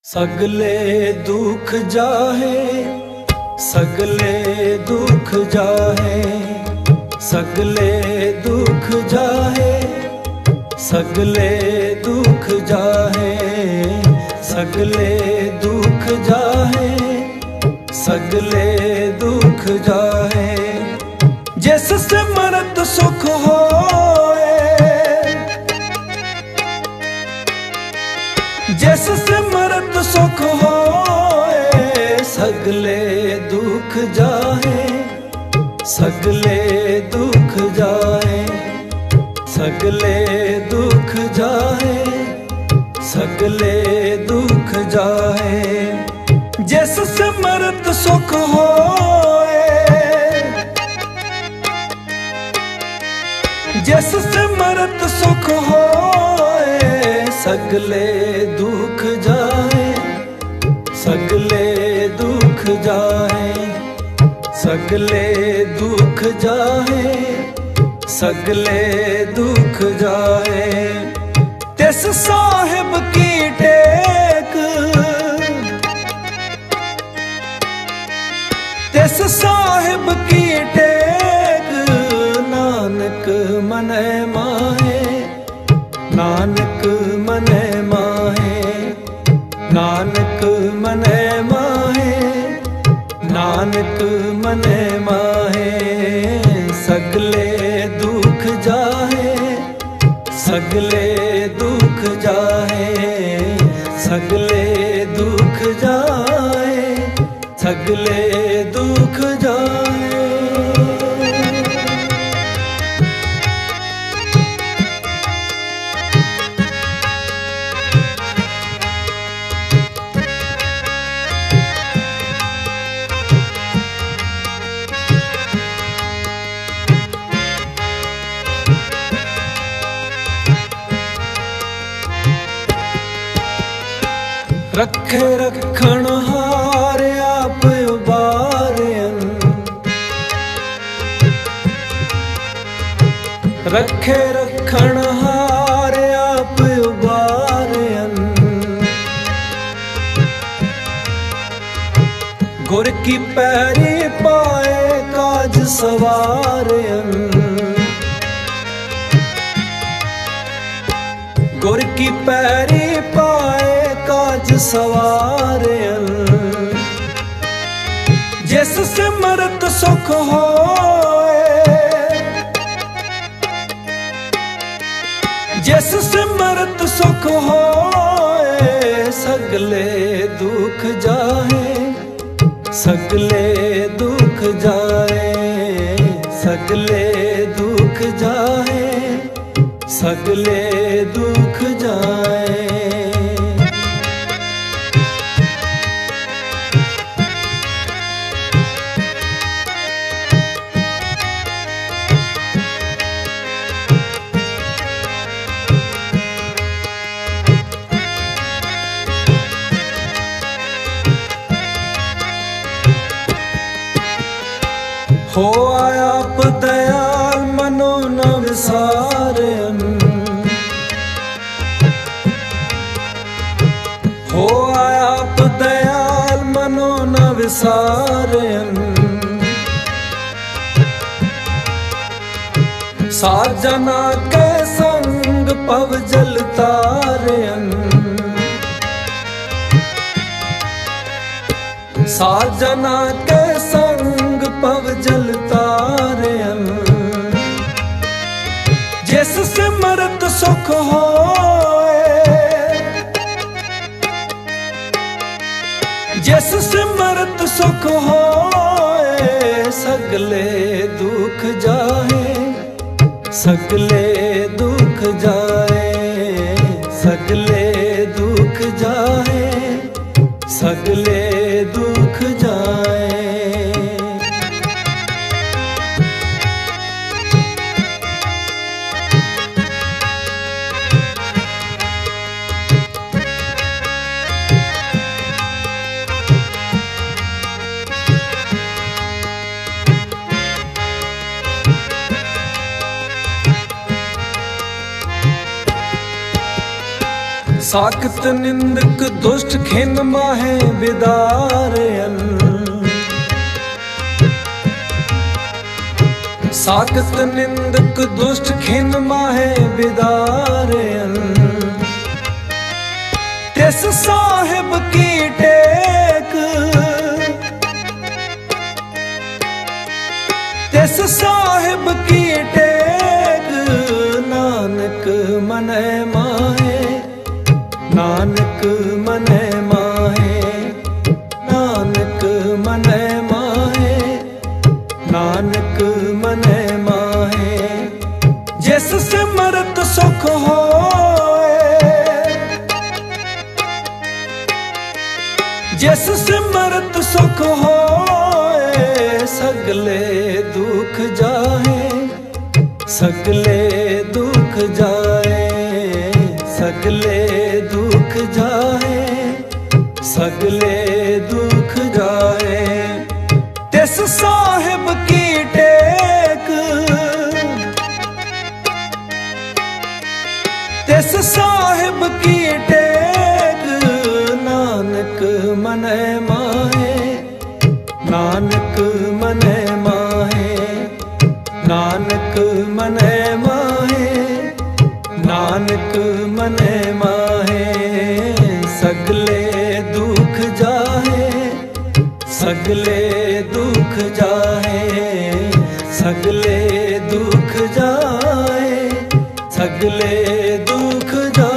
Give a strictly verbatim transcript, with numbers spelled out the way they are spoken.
सगले दुख जाहे सगले दुख जाहे सगले दुख जाहे सगले दुख जाहे सगले दुख जाहे सगले दुख जाहे जिससे मरत सुख होए जिससे मरत सुख होए सगले दुख जाए सगले दुख जाए सगले दुख जाए सगले दुख जाए जिससे मरत सुख होए जिससे मरत सुख होए सगले दुख जाए सगले दुख जाए सगले दुख जाए सगले दुख जाए तिस साहिब की टेक तिस साहिब की टेक नानक मने माहे नानक मने माहे नानक मने माहे नानक मने माहे सगले दुख जाए सगले दुख जाए सगले दुख जाए सगले दुख जाए। रखे रखण हार आप उबारन रखे रखण हार आप उबारन गुर की पैरी पाए काज सवारन गुर की पैरी पाए काज सवारन जिससे मरत सुख होए जिससे मरत सुख होए सगले दुख जाए सगले दुख जाए सगले दुख जाए सगले दुख जाए। हो आप दयाल मनो न विसारन हो आप दयाल मनो न विसारन साजना के संग पव जल तारन साजना के संग पव जल तारन जिससे मरत सुख होए जिससे मरत सुख होए सगले दुख जाए सगले दुख जाए सगले दुख जाए सगले दुख जाए। साकत निंदक दुष्ट खिन माहे बिदारयन। साकत निंदक दुष्ट खिन माहे बिदारयन। तिस साहिब की टेक तिस साहिब की टेक नानक मनै माहे। नानक मनै माहे नानक मनै माहे नानक मनै माहे। जिस सिमरत सुख होए जिस सिमरत सुख होए सगले दुख जाए सगले दुख जाए सगले दुख जाए सगले दुख जाए। तिस साहिब की टेक तिस साहिब की टेक नानक मनै माहे। नानक मनै माहे नानक मनै माहे नानक मनै माहे। सगले दुख जाए सगले दुख जाए सगले दुख जाए सगले दुख जाए।